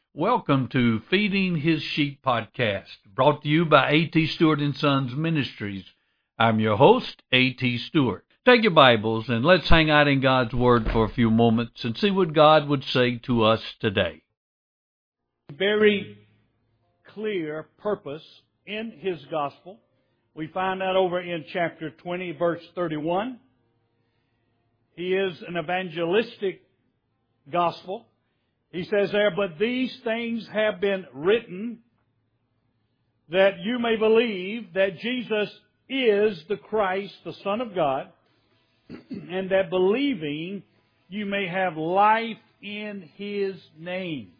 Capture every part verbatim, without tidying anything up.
Welcome to Feeding His Sheep podcast, brought to you by A T. Stewart and Sons Ministries. I'm your host, A T. Stewart. Take your Bibles and let's hang out in God's Word for a few moments and see what God would say to us today. Very clear purpose in His gospel. We find that over in chapter twenty, verse thirty-one. He is an evangelistic gospel. He says there, but these things have been written that you may believe that Jesus is the Christ, the Son of God, and that believing you may have life in His name.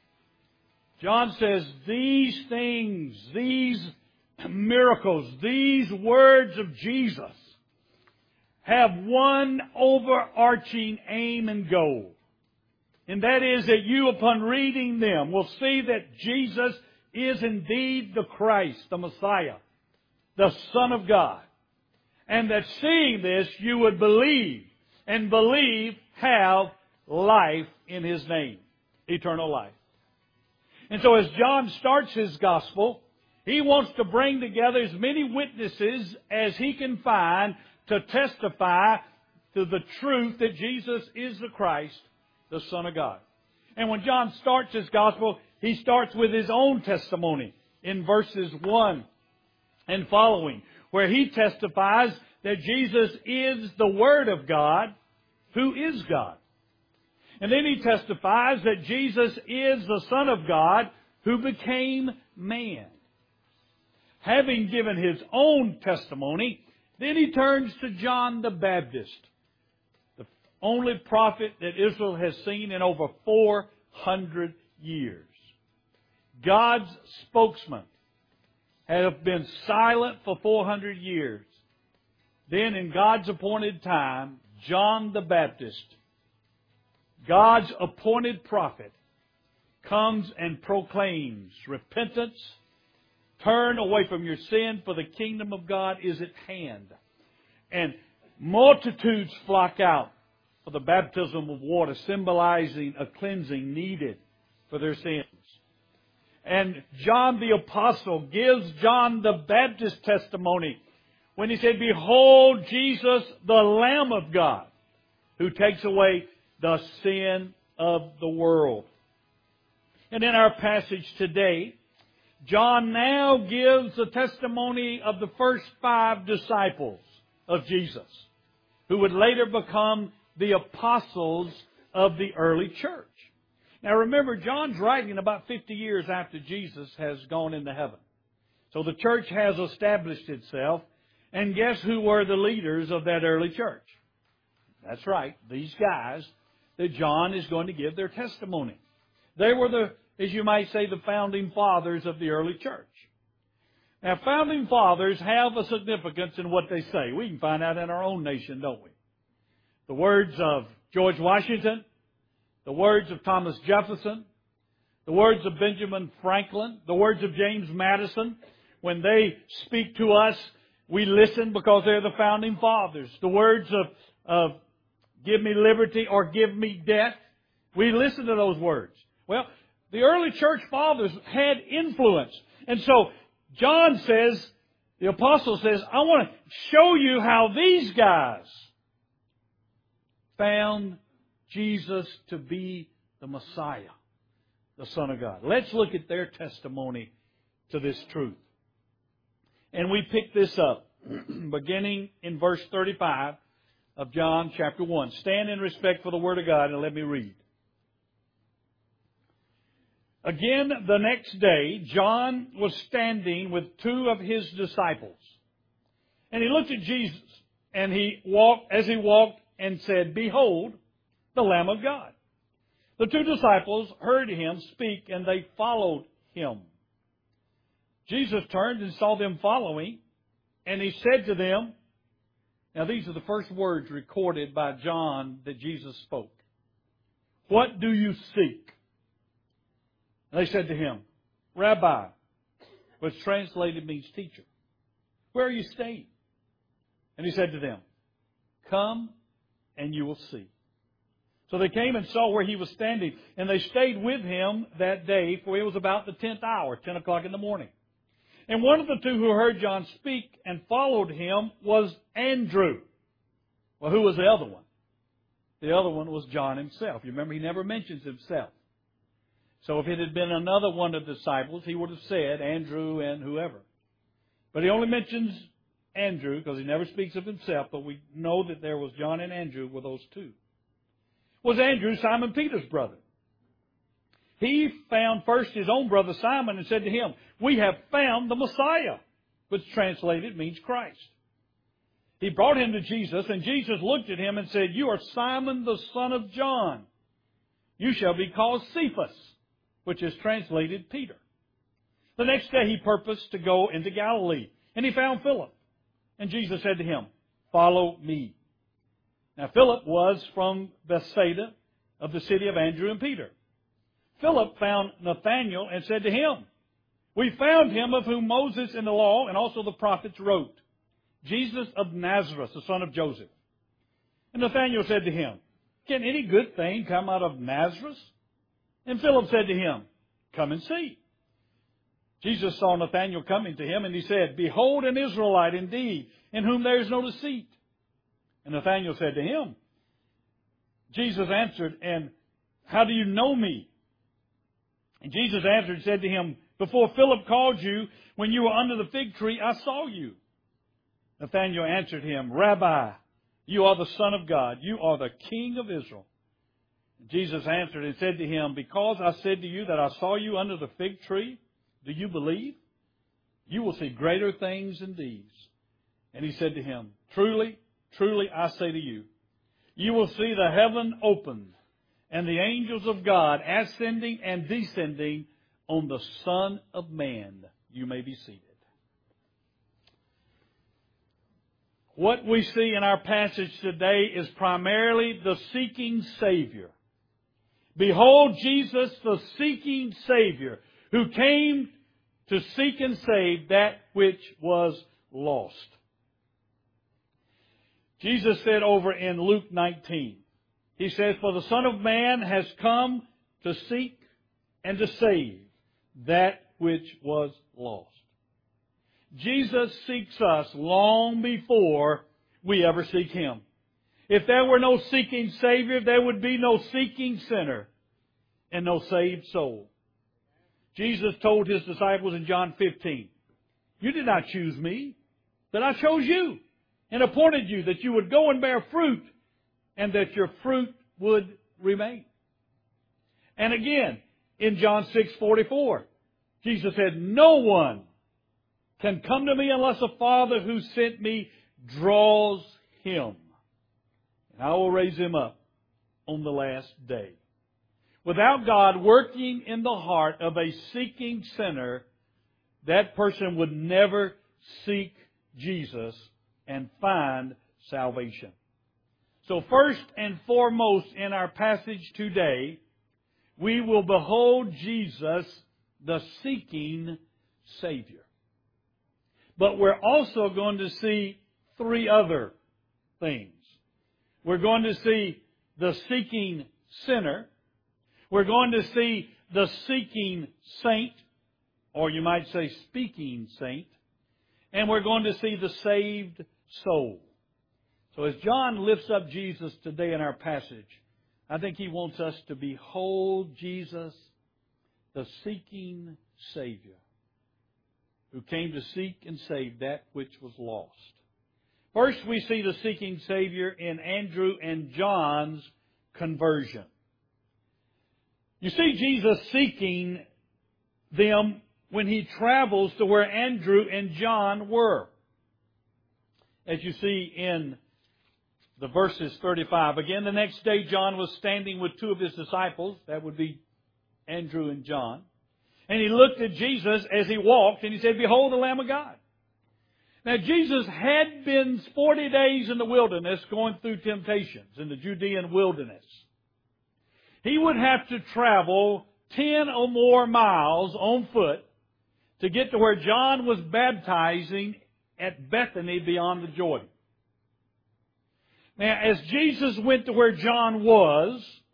John says these things, these miracles, these words of Jesus have one overarching aim and goal. And that is that you, upon reading them, will see that Jesus is indeed the Christ, the Messiah, the Son of God. And that seeing this, you would believe, and believe have life in His name, eternal life. And so as John starts his gospel, he wants to bring together as many witnesses as he can find to testify to the truth that Jesus is the Christ, the Son of God. And when John starts his gospel, he starts with his own testimony in verses one and following, where he testifies that Jesus is the Word of God, who is God. And then he testifies that Jesus is the Son of God, who became man. Having given his own testimony, then he turns to John the Baptist, only prophet that Israel has seen in over four hundred years. God's spokesman have been silent for four hundred years. Then in God's appointed time, John the Baptist, God's appointed prophet, comes and proclaims repentance, turn away from your sin, for the kingdom of God is at hand. And multitudes flock out for the baptism of water, symbolizing a cleansing needed for their sins. And John the Apostle gives John the Baptist testimony when he said, behold Jesus, the Lamb of God, who takes away the sin of the world. And in our passage today, John now gives the testimony of the first five disciples of Jesus, who would later become the apostles of the early church. Now remember, John's writing about fifty years after Jesus has gone into heaven. So the church has established itself, and guess who were the leaders of that early church? That's right, these guys that John is going to give their testimony. They were the, as you might say, the founding fathers of the early church. Now, founding fathers have a significance in what they say. We can find out in our own nation, don't we? The words of George Washington, the words of Thomas Jefferson, the words of Benjamin Franklin, the words of James Madison. When they speak to us, we listen because they're the founding fathers. The words of, of give me liberty or give me death, we listen to those words. Well, the early church fathers had influence. And so John says, the apostle says, I want to show you how these guys found Jesus to be the Messiah, the Son of God. Let's look at their testimony to this truth. And we pick this up beginning in verse thirty-five of John chapter one. Stand in respect for the Word of God and let me read. Again, the next day, John was standing with two of his disciples. And he looked at Jesus, and he walked, as he walked, and said, behold, the Lamb of God. The two disciples heard him speak, and they followed him. Jesus turned and saw them following, and he said to them, now these are the first words recorded by John that Jesus spoke. What do you seek? And they said to him, Rabbi, which translated means teacher, where are you staying? And he said to them, come and you will see. So they came and saw where he was standing, and they stayed with him that day, for it was about the tenth hour, ten o'clock in the morning. And one of the two who heard John speak and followed him was Andrew. Well, who was the other one? The other one was John himself. You remember, he never mentions himself. So if it had been another one of the disciples, he would have said Andrew and whoever. But he only mentions Andrew because he never speaks of himself, but we know that there was John and Andrew were those two. Was Andrew Simon Peter's brother? He found first his own brother Simon and said to him, "We have found the Messiah," which translated means Christ. He brought him to Jesus, and Jesus looked at him and said, "You are Simon the son of John. You shall be called Cephas," which is translated Peter. The next day he purposed to go into Galilee, and he found Philip. And Jesus said to him, "Follow me." Now Philip was from Bethsaida, of the city of Andrew and Peter. Philip found Nathanael and said to him, "We found him of whom Moses in the law and also the prophets wrote, Jesus of Nazareth, the son of Joseph." And Nathanael said to him, "Can any good thing come out of Nazareth?" And Philip said to him, "Come and see." Jesus saw Nathanael coming to him, and he said, "Behold an Israelite indeed, in whom there is no deceit." And Nathanael said to him, Jesus answered, "And how do you know me?" And Jesus answered and said to him, "Before Philip called you, when you were under the fig tree, I saw you." Nathanael answered him, "Rabbi, you are the Son of God. You are the King of Israel." And Jesus answered and said to him, "Because I said to you that I saw you under the fig tree, do you believe? You will see greater things than these." And he said to him, "Truly, truly, I say to you, you will see the heaven opened, and the angels of God ascending and descending on the Son of Man." You may be seated. What we see in our passage today is primarily the seeking Savior. Behold Jesus, the seeking Savior, who came to seek and save that which was lost. Jesus said over in Luke nineteen, He says, "For the Son of Man has come to seek and to save that which was lost." Jesus seeks us long before we ever seek Him. If there were no seeking Savior, there would be no seeking sinner and no saved soul. Jesus told His disciples in John fifteen, "You did not choose me, but I chose you and appointed you that you would go and bear fruit and that your fruit would remain." And again, in John six forty-four, Jesus said, "No one can come to me unless the Father who sent me draws him, and I will raise him up on the last day." Without God working in the heart of a seeking sinner, that person would never seek Jesus and find salvation. So first and foremost in our passage today, we will behold Jesus, the seeking Savior. But we're also going to see three other things. We're going to see the seeking sinner. We're going to see the seeking saint, or you might say speaking saint. And we're going to see the saved soul. So as John lifts up Jesus today in our passage, I think he wants us to behold Jesus, the seeking Savior, who came to seek and save that which was lost. First, we see the seeking Savior in Andrew and John's conversion. You see Jesus seeking them when He travels to where Andrew and John were. As you see in the verses thirty-five. Again, the next day John was standing with two of his disciples. That would be Andrew and John. And he looked at Jesus as he walked and he said, "Behold the Lamb of God." Now Jesus had been forty days in the wilderness going through temptations in the Judean wilderness. He would have to travel ten or more miles on foot to get to where John was baptizing at Bethany beyond the Jordan. Now, as Jesus went to where John was,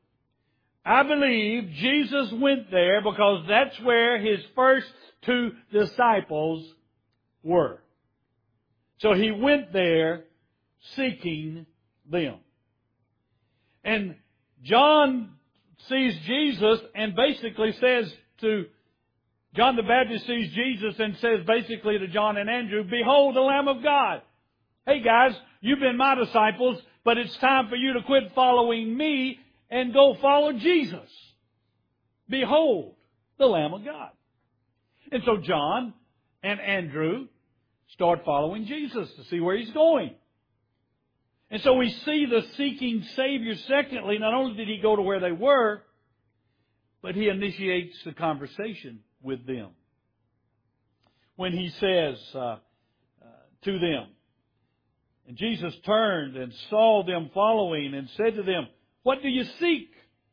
I believe Jesus went there because that's where His first two disciples were. So He went there seeking them. And John sees Jesus and basically says to, John the Baptist sees Jesus and says basically to John and Andrew, "Behold the Lamb of God." Hey guys, you've been my disciples, but it's time for you to quit following me and go follow Jesus. Behold the Lamb of God. And so John and Andrew start following Jesus to see where He's going. And so we see the seeking Savior. Secondly, not only did He go to where they were, but He initiates the conversation with them. When He says uh, uh, to them, and Jesus turned and saw them following and said to them, "What do you seek?"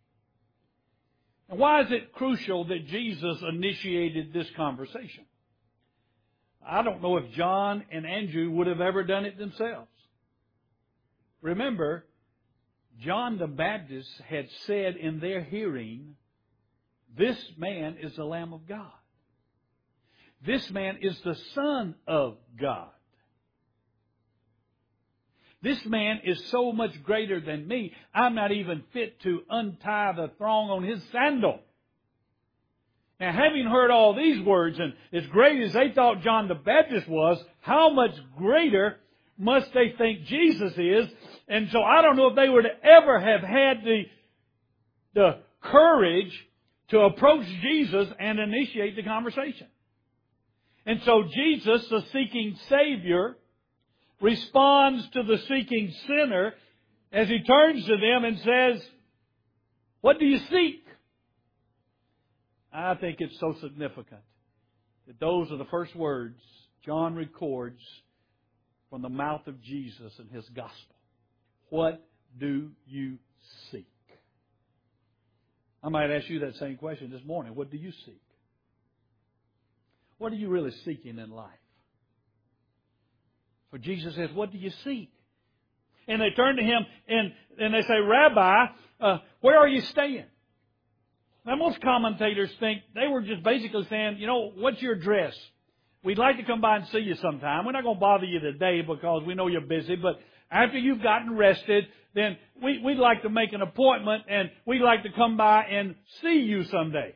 And why is it crucial that Jesus initiated this conversation? I don't know if John and Andrew would have ever done it themselves. Remember, John the Baptist had said in their hearing, "This man is the Lamb of God. This man is the Son of God. This man is so much greater than me, I'm not even fit to untie the thong on his sandal." Now, having heard all these words, and as great as they thought John the Baptist was, how much greater must they think Jesus is? And so I don't know if they would ever have had the, the courage to approach Jesus and initiate the conversation. And so Jesus, the seeking Savior, responds to the seeking sinner as He turns to them and says, "What do you seek?" I think it's so significant that those are the first words John records from the mouth of Jesus in his gospel. What do you seek? I might ask you that same question this morning. What do you seek? What are you really seeking in life? For Jesus says, "What do you seek?" And they turn to Him and, and they say, "Rabbi, uh, where are you staying?" Now, most commentators think they were just basically saying, you know, what's your address? We'd like to come by and see you sometime. We're not going to bother you today because we know you're busy, but after you've gotten rested, then we, we'd like to make an appointment and we'd like to come by and see you someday.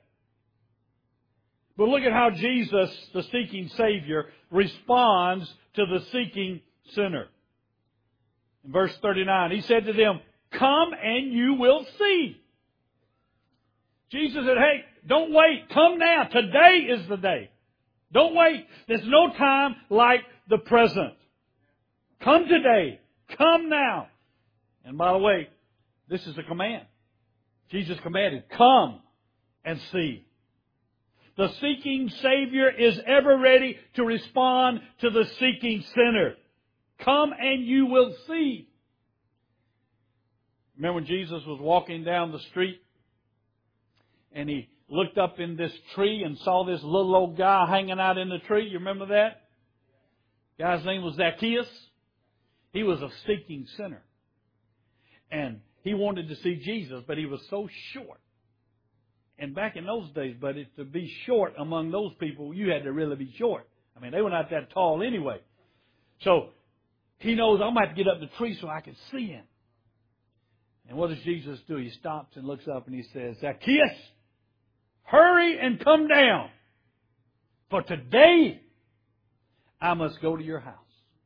But look at how Jesus, the seeking Savior, responds to the seeking sinner. In verse thirty-nine, He said to them, "Come and you will see." Jesus said, "Hey, don't wait. Come now. Today is the day. Don't wait. There's no time like the present. Come today. Come now." And by the way, this is a command. Jesus commanded, "Come and see." The seeking Savior is ever ready to respond to the seeking sinner. Come and you will see. Remember when Jesus was walking down the street and He looked up in this tree and saw this little old guy hanging out in the tree? You remember that? The guy's name was Zacchaeus. He was a seeking sinner. And he wanted to see Jesus, but he was so short. And back in those days, buddy, to be short among those people, you had to really be short. I mean, they were not that tall anyway. So he knows, I'm going to have to get up the tree so I can see Him. And what does Jesus do? He stops and looks up and He says, "Zacchaeus, hurry and come down. For today I must go to your house."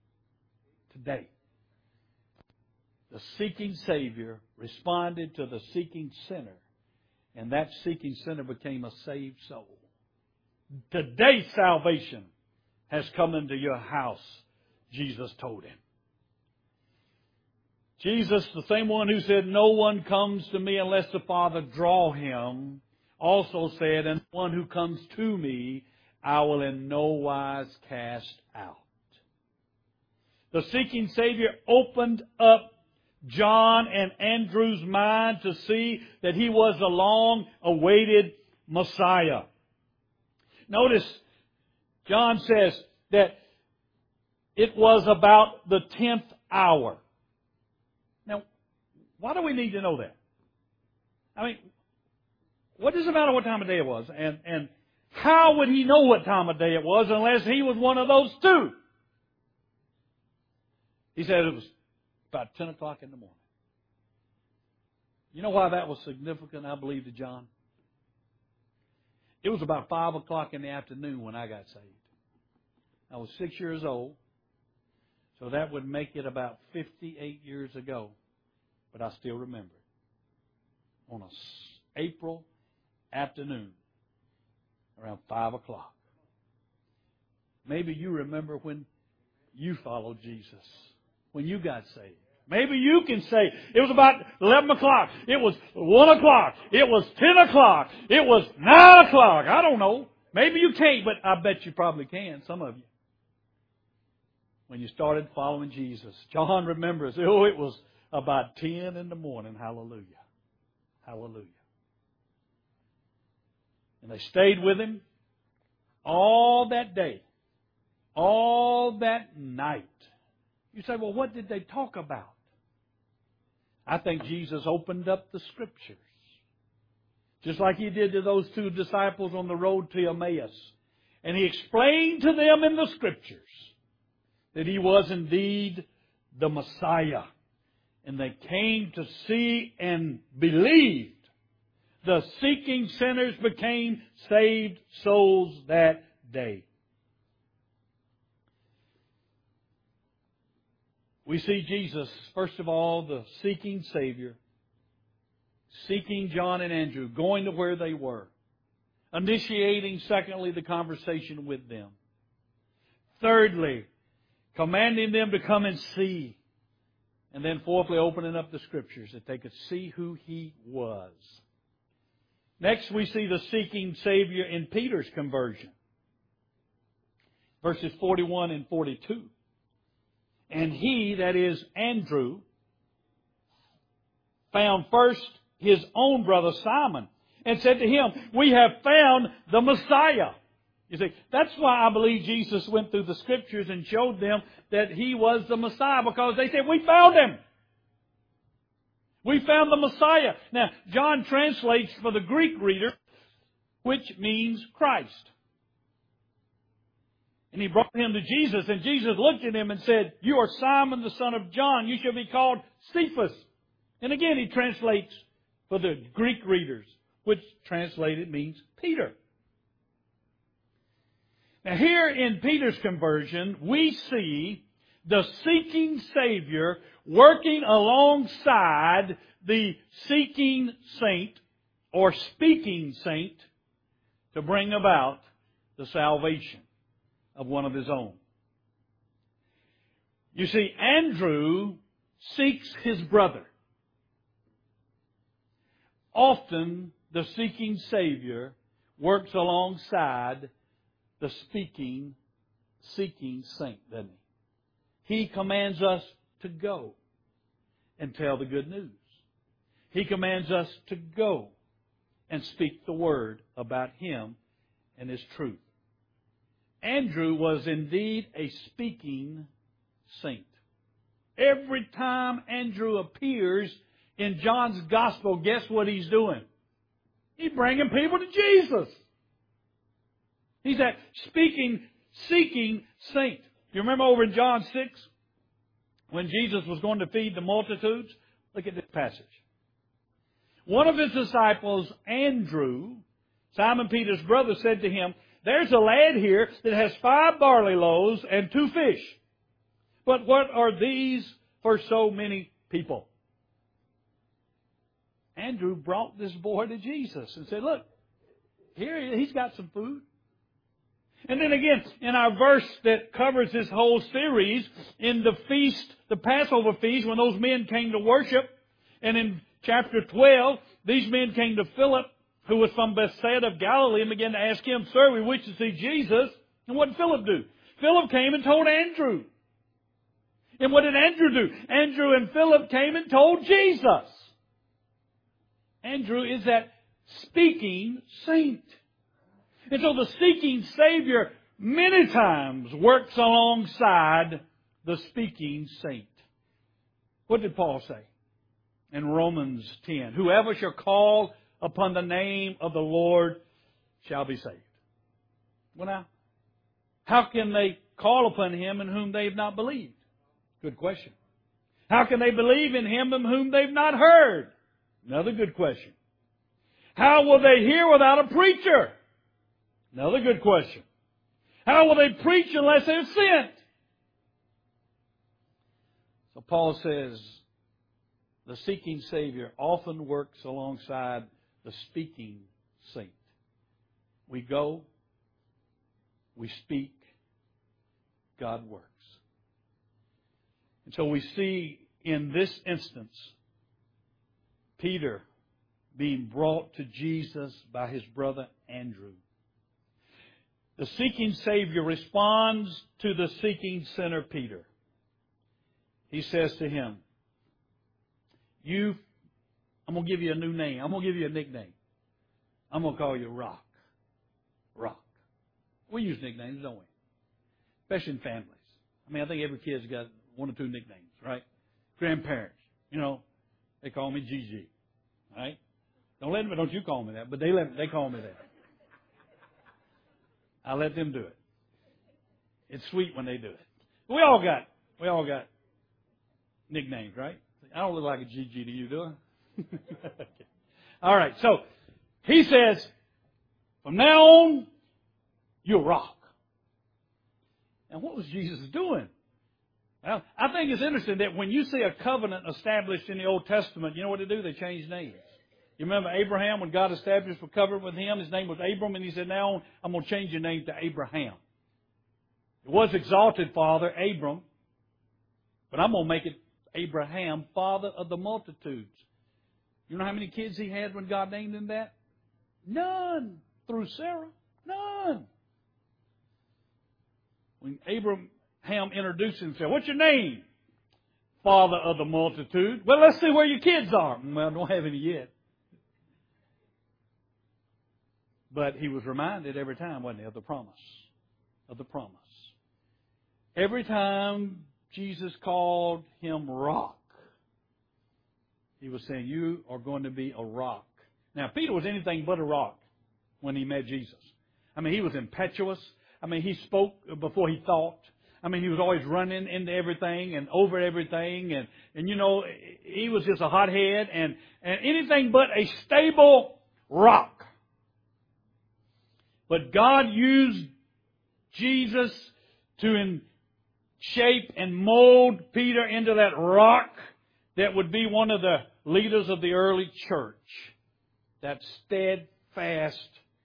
Today. The seeking Savior responded to the seeking sinner. And that seeking sinner became a saved soul. Today salvation has come into your house, Jesus told him. Jesus, the same one who said, "No one comes to me unless the Father draw him," also said, "And the one who comes to me, I will in no wise cast out." The seeking Savior opened up John and Andrew's mind to see that He was the long-awaited Messiah. Notice, John says that it was about the tenth hour. Now, why do we need to know that? I mean, what does it matter what time of day it was? And, and how would he know what time of day it was unless he was one of those two? He said it was about ten o'clock in the morning. You know why that was significant, I believe, to John? It was about five o'clock in the afternoon when I got saved. I was six years old, so that would make it about fifty-eight years ago. But I still remember it. On an April afternoon, around five o'clock. Maybe you remember when you followed Jesus, when you got saved. Maybe you can say, it was about eleven o'clock, it was one o'clock, it was ten o'clock, it was nine o'clock. I don't know. Maybe you can't, but I bet you probably can, some of you. When you started following Jesus. John remembers, oh, it was about ten in the morning. Hallelujah. Hallelujah. And they stayed with him all that day, all that night. You say, well, what did they talk about? I think Jesus opened up the Scriptures, just like He did to those two disciples on the road to Emmaus. And He explained to them in the Scriptures that He was indeed the Messiah. And they came to see and believed. The seeking sinners became saved souls that day. We see Jesus, first of all, the seeking Savior, seeking John and Andrew, going to where they were, initiating, secondly, the conversation with them. Thirdly, commanding them to come and see. And then fourthly, opening up the Scriptures that they could see who He was. Next, we see the seeking Savior in Peter's conversion. Verses forty-one and forty-two. And he, that is Andrew, found first his own brother Simon and said to him, we have found the Messiah. You see, that's why I believe Jesus went through the Scriptures and showed them that He was the Messiah, because they said, we found Him. We found the Messiah. Now, John translates for the Greek reader, which means Christ. And he brought him to Jesus, and Jesus looked at him and said, you are Simon the son of John. You shall be called Cephas. And again, he translates for the Greek readers, which translated means Peter. Now here in Peter's conversion, we see the seeking Savior working alongside the seeking saint or speaking saint to bring about the salvation of one of his own. You see, Andrew seeks his brother. Often the seeking Savior works alongside the speaking, seeking saint, doesn't he? He commands us to go and tell the good news. He commands us to go and speak the word about Him and His truth. Andrew was indeed a speaking saint. Every time Andrew appears in John's Gospel, guess what he's doing? He's bringing people to Jesus. He's that speaking, seeking saint. You remember over in John six, when Jesus was going to feed the multitudes? Look at this passage. One of His disciples, Andrew, Simon Peter's brother, said to Him, there's a lad here that has five barley loaves and two fish. But what are these for so many people? Andrew brought this boy to Jesus and said, look, here he's got some food. And then again, in our verse that covers this whole series, in the feast, the Passover feast, when those men came to worship, and in chapter twelve, these men came to Philip, who was from Bethsaida of Galilee, and began to ask him, sir, we wish to see Jesus. And what did Philip do? Philip came and told Andrew. And what did Andrew do? Andrew and Philip came and told Jesus. Andrew is that speaking saint. And so the seeking Savior many times works alongside the speaking saint. What did Paul say in Romans ten? Whoever shall call upon the name of the Lord shall be saved. Well now, how can they call upon Him in whom they have not believed? Good question. How can they believe in Him in whom they've not heard? Another good question. How will they hear without a preacher? Another good question. How will they preach unless they're sent? So Paul says, the seeking Savior often works alongside the speaking saint. We go, we speak, God works. And so we see in this instance, Peter being brought to Jesus by his brother Andrew. The seeking Savior responds to the seeking sinner Peter. He says to him, You, I'm going to give you a new name. I'm going to give you a nickname. I'm going to call you Rock. Rock. We use nicknames, don't we? Especially in families. I mean, I think every kid's got one or two nicknames, right? Grandparents, you know, they call me Gigi, right? Don't let them, don't you call me that, but they let, they call me that. I let them do it. It's sweet when they do it. We all got, we all got nicknames, right? I don't look like a G G to you, do I? Okay. All right, so he says, from now on, you'll rock. And what was Jesus doing? Well, I think it's interesting that when you see a covenant established in the Old Testament, you know what they do? They change names. You remember Abraham, when God established a covenant with him, his name was Abram, and he said, now on, I'm going to change your name to Abraham. It was exalted father, Abram, but I'm going to make it Abraham, father of the multitudes. You know how many kids he had when God named him that? None. Through Sarah? None. When Abraham introduced himself, what's your name? Father of the multitude. Well, let's see where your kids are. Well, I don't have any yet. But he was reminded every time, wasn't he, of the promise. Of the promise. Every time Jesus called him Rock, he was saying, you are going to be a rock. Now, Peter was anything but a rock when he met Jesus. I mean, he was impetuous. I mean, he spoke before he thought. I mean, he was always running into everything and over everything. And, and you know, he was just a hothead and, and anything but a stable rock. But God used Jesus to in shape and mold Peter into that rock that would be one of the leaders of the early church. That steadfast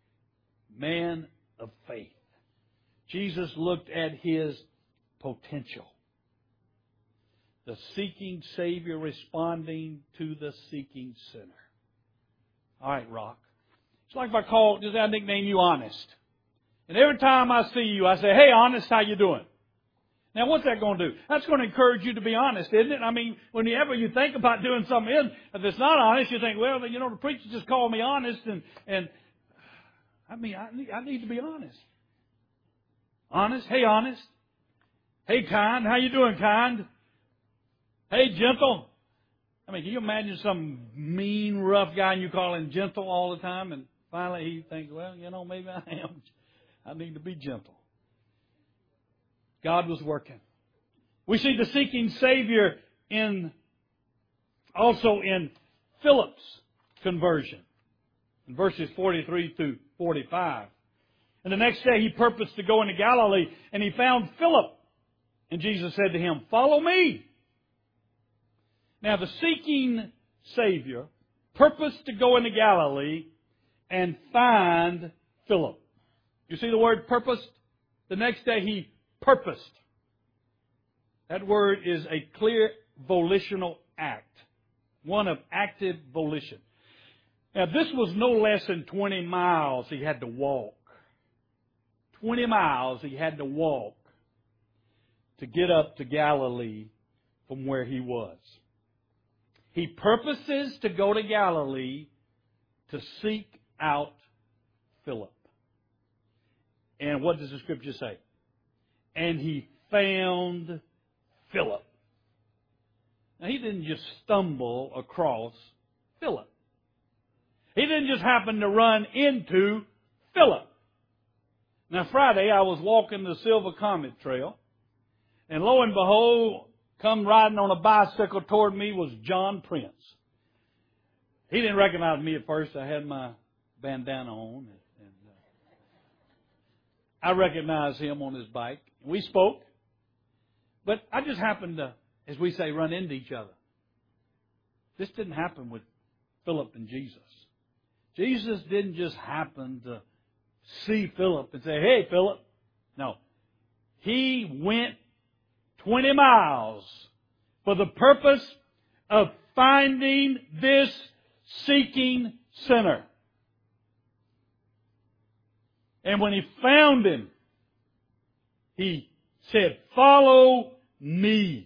man of faith. Jesus looked at his potential. The seeking Savior responding to the seeking sinner. All right, Rock. It's like if I call, just I nickname you Honest. And every time I see you, I say, hey, Honest, how you doing? Now, what's that going to do? That's going to encourage you to be honest, isn't it? I mean, whenever you think about doing something that's not honest, you think, well, you know, the preacher just called me honest, and, and I mean, I need, I need to be honest. Honest? Hey, Honest. Hey, Kind. How you doing, Kind? Hey, Gentle. I mean, can you imagine some mean, rough guy and you call him gentle all the time, and finally he thinks, well, you know, maybe I am. I need to be gentle. God was working. We see the seeking Savior in also in Philip's conversion in verses forty-three through forty-five. And the next day he purposed to go into Galilee, and he found Philip. And Jesus said to him, follow me. Now the seeking Savior purposed to go into Galilee and find Philip. You see the word purposed? The next day he purposed. That word is a clear volitional act. One of active volition. Now this was no less than twenty miles he had to walk. twenty miles he had to walk to get up to Galilee from where he was. He purposes to go to Galilee to seek out Philip. And what does the Scripture say? And he found Philip. Now he didn't just stumble across Philip. He didn't just happen to run into Philip. Now, Friday, I was walking the Silver Comet Trail, and lo and behold, come riding on a bicycle toward me was John Prince. He didn't recognize me at first. I had my bandana on, and uh, I recognized him on his bike. We spoke, but I just happened to, as we say, run into each other. This didn't happen with Philip and Jesus. Jesus didn't just happen to see Philip and say, "Hey, Philip." No. He went twenty miles for the purpose of finding this seeking sinner. And when he found him, he said, "Follow me."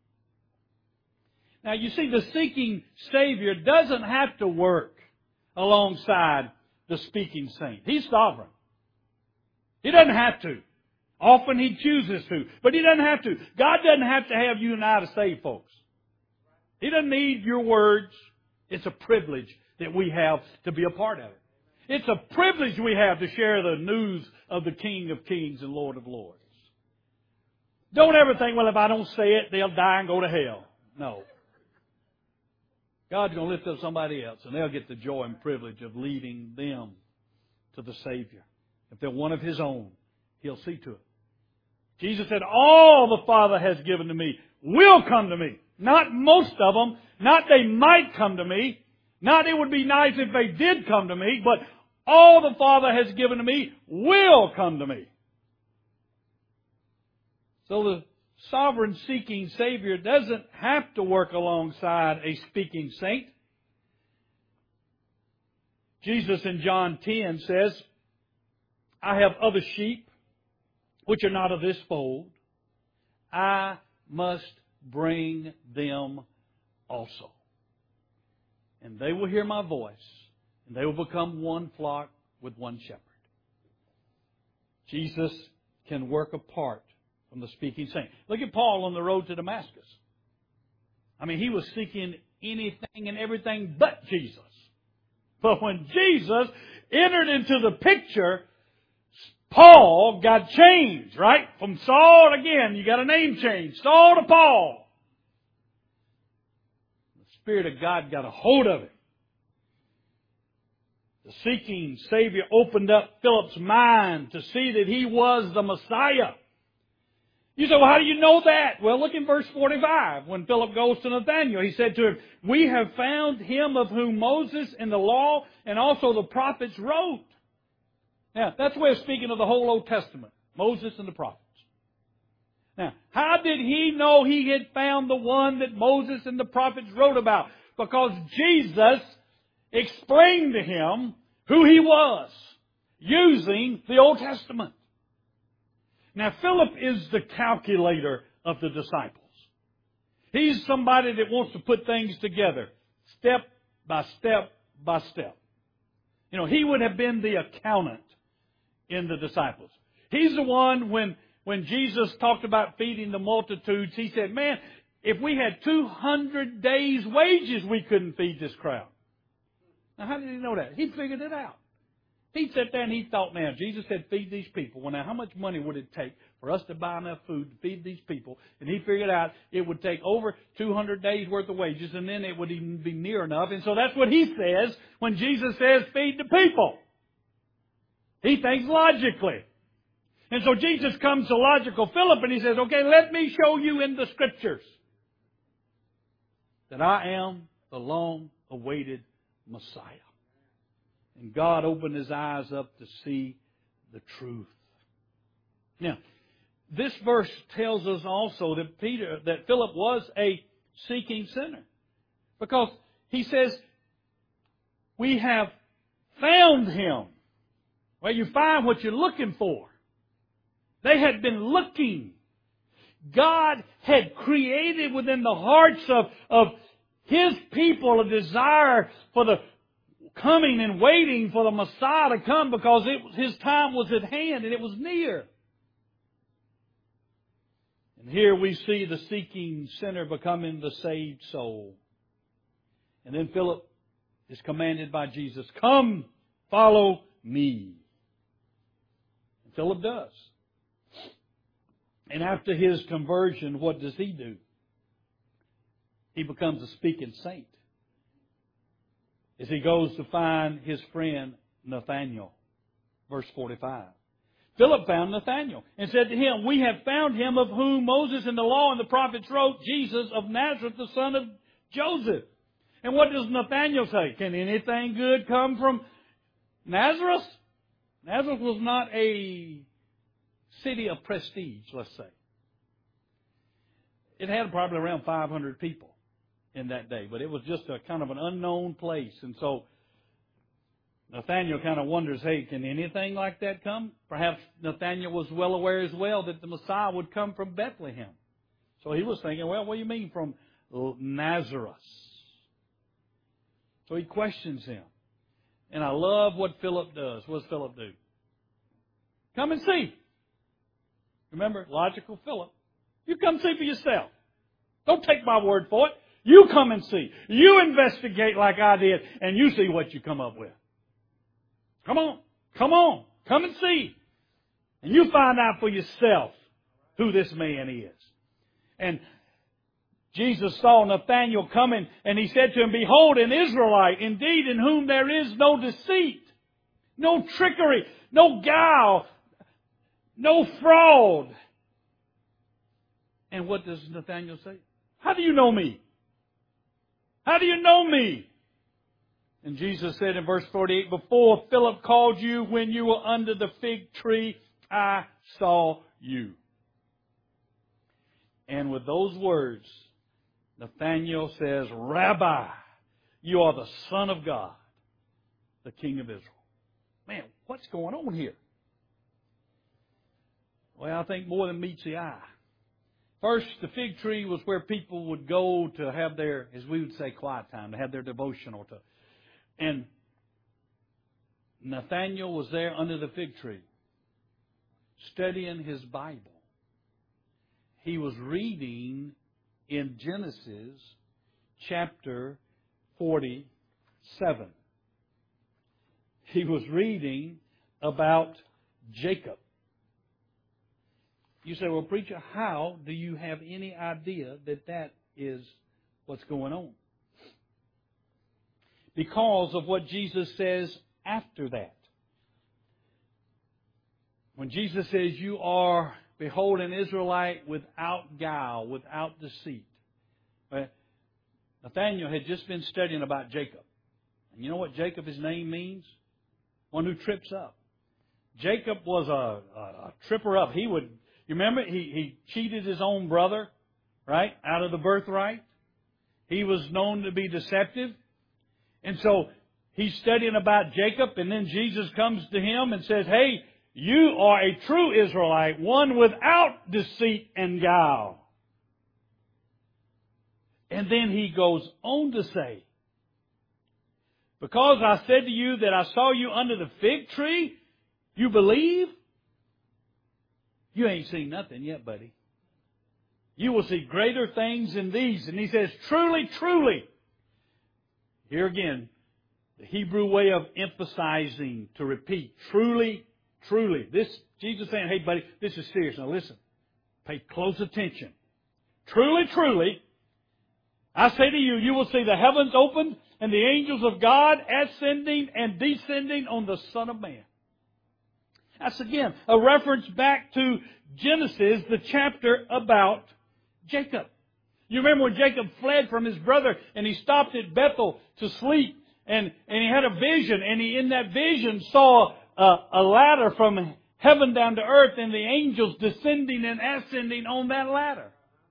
Now, you see, the seeking Savior doesn't have to work alongside the speaking saint. He's sovereign. He doesn't have to. Often He chooses to, but He doesn't have to. God doesn't have to have you and I to save folks. He doesn't need your words. It's a privilege that we have to be a part of it. It's a privilege we have to share the news of the King of Kings and Lord of Lords. Don't ever think, well, if I don't say it, they'll die and go to hell. No. God's going to lift up somebody else, and they'll get the joy and privilege of leading them to the Savior. If they're one of His own, He'll see to it. Jesus said, "All the Father has given to me will come to me." Not most of them. Not they might come to me. Not it would be nice if they did come to me. But all the Father has given to me will come to me. So the sovereign seeking Savior doesn't have to work alongside a speaking saint. Jesus in John ten says, "I have other sheep which are not of this fold. I must bring them also. And they will hear my voice, and they will become one flock with one shepherd." Jesus can work apart from the speaking saint. Look at Paul on the road to Damascus. I mean, he was seeking anything and everything but Jesus. But when Jesus entered into the picture, Paul got changed, right? From Saul, again, you got a name change. Saul to Paul. The Spirit of God got a hold of him. The seeking Savior opened up Philip's mind to see that he was the Messiah. You say, well, how do you know that? Well, look in verse forty-five. When Philip goes to Nathanael, he said to him, "We have found him of whom Moses in the law and also the prophets wrote." Now, that's a way of speaking of the whole Old Testament. Moses and the prophets. Now, how did he know he had found the one that Moses and the prophets wrote about? Because Jesus explained to him who he was using the Old Testament. Now, Philip is the calculator of the disciples. He's somebody that wants to put things together, step by step by step. You know, he would have been the accountant in the disciples. He's the one, when, when Jesus talked about feeding the multitudes, he said, "Man, if we had two hundred days' wages, we couldn't feed this crowd." Now, how did he know that? He figured it out. He sat there and he thought, now, Jesus said, feed these people. Well, now, how much money would it take for us to buy enough food to feed these people? And he figured out it would take over two hundred days' worth of wages, and then it would even be near enough. And so that's what he says when Jesus says, feed the people. He thinks logically. And so Jesus comes to logical Philip and he says, okay, let me show you in the Scriptures that I am the long-awaited Messiah. And God opened his eyes up to see the truth. Now, this verse tells us also that Peter, that Philip was a seeking sinner. Because he says, we have found him. Well, you find what you're looking for. They had been looking. God had created within the hearts of, of His people a desire for the coming and waiting for the Messiah to come, because it, His time was at hand and it was near. And here we see the seeking sinner becoming the saved soul. And then Philip is commanded by Jesus, "Come, follow me." And Philip does. And after his conversion, what does he do? He becomes a speaking saint as he goes to find his friend Nathanael. Verse forty-five. Philip found Nathanael and said to him, "We have found him of whom Moses and the law and the prophets wrote, Jesus of Nazareth, the son of Joseph." And what does Nathanael say? Can anything good come from Nazareth? Nazareth was not a city of prestige, let's say. It had probably around five hundred people in that day, but it was just a kind of an unknown place. And so Nathanael kind of wonders, hey, can anything like that come? Perhaps Nathanael was well aware as well that the Messiah would come from Bethlehem. So he was thinking, well, what do you mean from Nazareth? So he questions him. And I love what Philip does. What does Philip do? Come and see. Remember, logical Philip. You come see for yourself. Don't take my word for it. You come and see. You investigate like I did, and you see what you come up with. Come on. Come on. Come and see. And you find out for yourself who this man is. And Jesus saw Nathanael coming, and he said to him, "Behold, an Israelite, indeed, in whom there is no deceit, no trickery, no guile, no fraud." And what does Nathanael say? "How do you know me? How do you know me?" And Jesus said in verse forty-eight, "Before Philip called you, when you were under the fig tree, I saw you." And with those words, Nathanael says, "Rabbi, you are the Son of God, the King of Israel." Man, what's going on here? Well, I think more than meets the eye. First, the fig tree was where people would go to have their, as we would say, quiet time, to have their devotional. To, and Nathanael was there under the fig tree, studying his Bible. He was reading in Genesis chapter forty-seven. He was reading about Jacob. You say, "Well, preacher, how do you have any idea that that is what's going on?" Because of what Jesus says after that. When Jesus says, "You are, behold, an Israelite without guile, without deceit." Right? Nathanael had just been studying about Jacob. And you know what Jacob, his name, means? One who trips up. Jacob was a, a, a tripper up. He would, you remember, he, he cheated his own brother, right, out of the birthright. He was known to be deceptive. And so he's studying about Jacob, and then Jesus comes to him and says, "Hey, you are a true Israelite, one without deceit and guile." And then he goes on to say, "Because I said to you that I saw you under the fig tree, you believe?" You ain't seen nothing yet, buddy. You will see greater things than these. And he says, "Truly, truly." Here again, the Hebrew way of emphasizing, to repeat. Truly, truly. This, Jesus saying, "Hey, buddy, this is serious. Now listen. Pay close attention. Truly, truly, I say to you, you will see the heavens opened and the angels of God ascending and descending on the Son of Man." That's again a reference back to Genesis, the chapter about Jacob. You remember when Jacob fled from his brother and he stopped at Bethel to sleep, and, and he had a vision, and he in that vision saw a, a ladder from heaven down to earth and the angels descending and ascending on that ladder.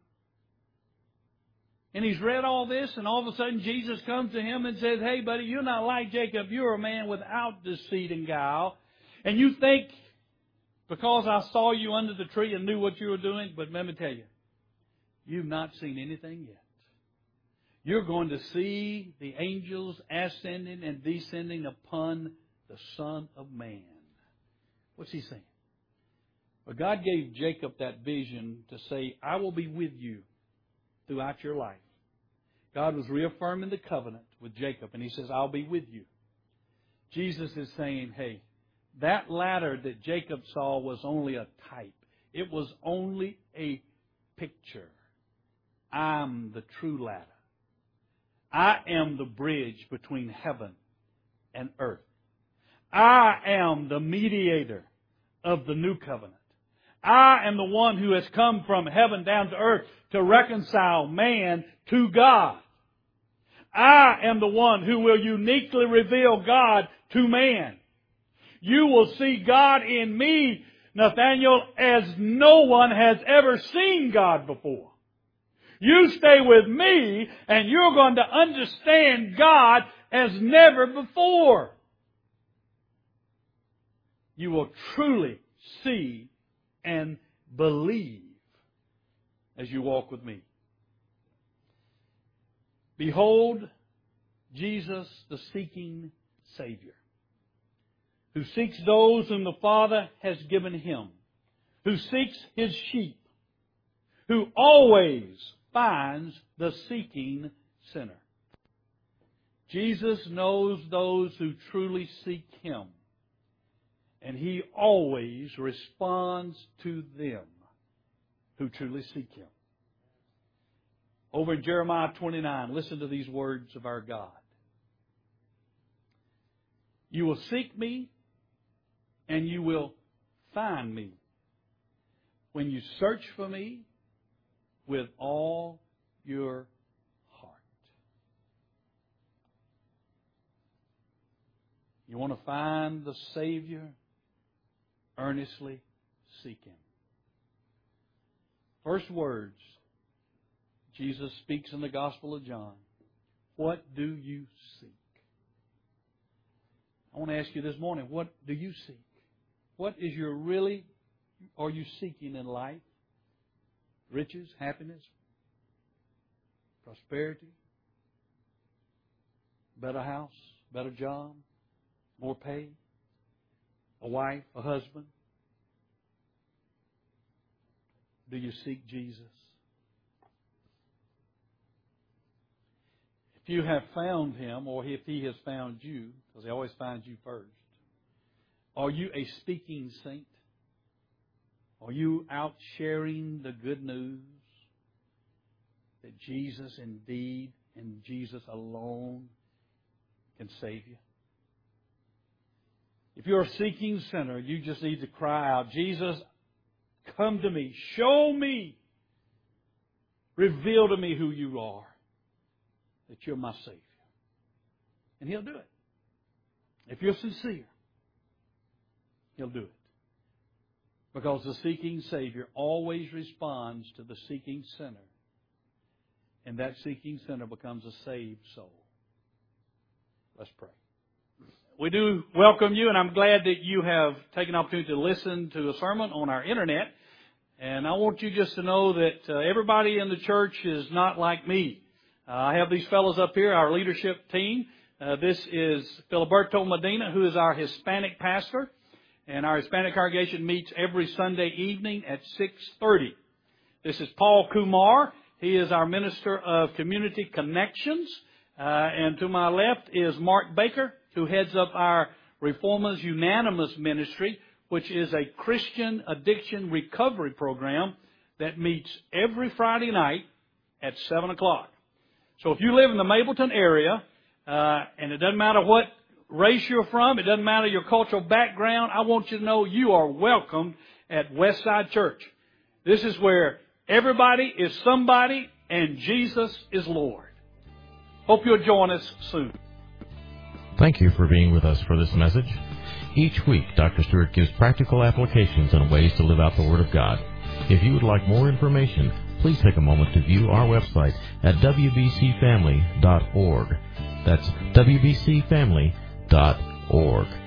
And he's read all this, and all of a sudden Jesus comes to him and says, "Hey, buddy, you're not like Jacob. You're a man without deceit and guile. And you think because I saw you under the tree and knew what you were doing, but let me tell you, you've not seen anything yet. You're going to see the angels ascending and descending upon the Son of Man." What's he saying? Well, God gave Jacob that vision to say, "I will be with you throughout your life. God was reaffirming the covenant with Jacob, and He says, I'll be with you. Jesus is saying, hey, that ladder that Jacob saw was only a type. It was only a picture. I'm the true ladder. I am the bridge between heaven and earth. I am the mediator of the new covenant. I am the one who has come from heaven down to earth to reconcile man to God. I am the one who will uniquely reveal God to man. You will see God in me, Nathaniel, as no one has ever seen God before. You stay with me and you're going to understand God as never before. You will truly see and believe as you walk with me. Behold, Jesus, the seeking Savior, who seeks those whom the Father has given Him, who seeks His sheep, who always finds the seeking sinner. Jesus knows those who truly seek Him, and He always responds to them who truly seek Him. Over in Jeremiah twenty-nine, listen to these words of our God. You will seek me, and you will find me when you search for me with all your heart. You want to find the Savior? Earnestly seek Him. First words Jesus speaks in the Gospel of John. What do you seek? I want to ask you this morning, what do you seek? What is your really, are you seeking in life? Riches, happiness, prosperity, better house, better job, more pay, a wife, a husband? Do you seek Jesus? If you have found Him, or if He has found you, because He always finds you first, are you a speaking saint? Are you out sharing the good news that Jesus indeed and Jesus alone can save you? If you're a seeking sinner, you just need to cry out, Jesus, come to me. Show me. Reveal to me who you are. That you're my Savior. And He'll do it. If you're sincere, He'll do it. Because the seeking Savior always responds to the seeking sinner. And that seeking sinner becomes a saved soul. Let's pray. We do welcome you, and I'm glad that you have taken the opportunity to listen to a sermon on our internet. And I want you just to know that uh, everybody in the church is not like me. Uh, I have these fellows up here, our leadership team. Uh, this is Filiberto Medina, who is our Hispanic pastor. And our Hispanic congregation meets every Sunday evening at six thirty. This is Paul Kumar. He is our Minister of Community Connections. Uh, and to my left is Mark Baker, who heads up our Reformers Unanimous Ministry, which is a Christian addiction recovery program that meets every Friday night at seven o'clock. So if you live in the Mapleton area, uh, and it doesn't matter what race you're from, it doesn't matter your cultural background, I want you to know you are welcomed at Westside Church. This is where everybody is somebody and Jesus is Lord. Hope you'll join us soon. Thank you for being with us for this message. Each week, Doctor Stewart gives practical applications and ways to live out the Word of God. If you would like more information, please take a moment to view our website at w b c family dot org. That's w b c family dot org.